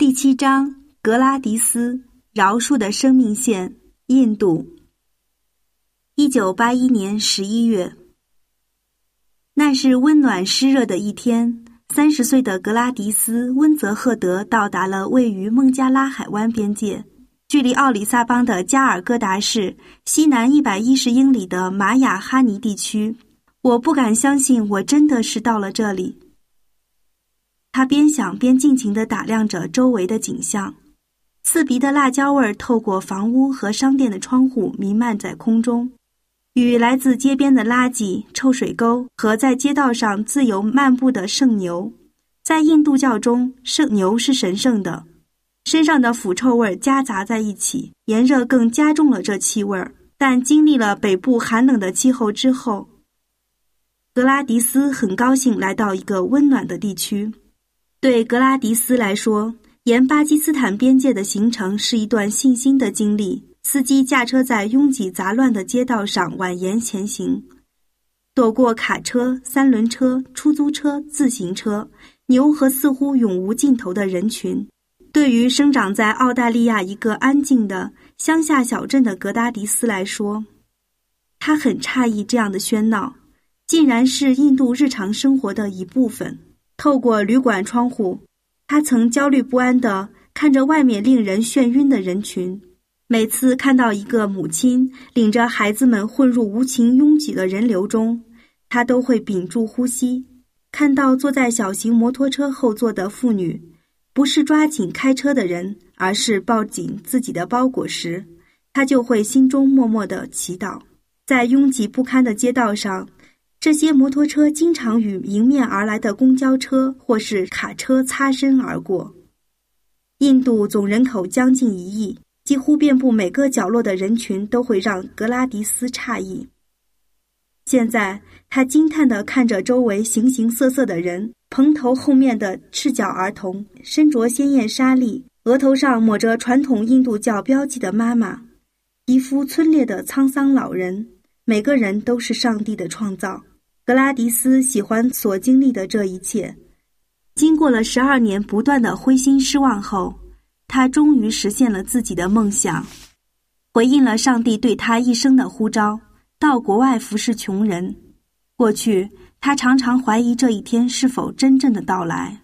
第7章，格拉迪斯，饶恕的生命线，印度。1981年11月，那是温暖湿热的一天，30岁的格拉迪斯·温泽赫德到达了位于孟加拉海湾边界，距离奥里萨邦的加尔各答市西南110英里的玛雅哈尼地区。我不敢相信我真的是到了这里。他边想边尽情地打量着周围的景象，刺鼻的辣椒味透过房屋和商店的窗户弥漫在空中，与来自街边的垃圾、臭水沟和在街道上自由漫步的圣牛。在印度教中，圣牛是神圣的，身上的腐臭味夹杂在一起，炎热更加重了这气味。但经历了北部寒冷的气候之后，格拉迪斯很高兴来到一个温暖的地区。对格拉迪斯来说，沿巴基斯坦边界的行程是一段信心的经历。司机驾车在拥挤杂乱的街道上蜿蜒前行，躲过卡车、3轮车、出租车、自行车、牛和似乎永无尽头的人群。对于生长在澳大利亚一个安静的乡下小镇的格拉迪斯来说，他很诧异这样的喧闹竟然是印度日常生活的一部分。透过旅馆窗户，他曾焦虑不安地看着外面令人眩晕的人群。每次看到一个母亲领着孩子们混入无情拥挤的人流中，他都会屏住呼吸。看到坐在小型摩托车后座的妇女不是抓紧开车的人，而是抱紧自己的包裹时，他就会心中默默地祈祷。在拥挤不堪的街道上，这些摩托车经常与迎面而来的公交车或是卡车擦身而过。印度总人口将近1亿，几乎遍布每个角落的人群都会让格拉迪斯诧异。现在他惊叹地看着周围形形色色的人，蓬头后面的赤脚儿童，身着鲜艳纱丽，额头上抹着传统印度教标记的妈妈，皮肤皴裂的沧桑老人，每个人都是上帝的创造。格拉迪斯喜欢所经历的这一切。经过了12年不断的灰心失望后，他终于实现了自己的梦想，回应了上帝对他一生的呼召，到国外服侍穷人。过去，他常常怀疑这一天是否真正的到来。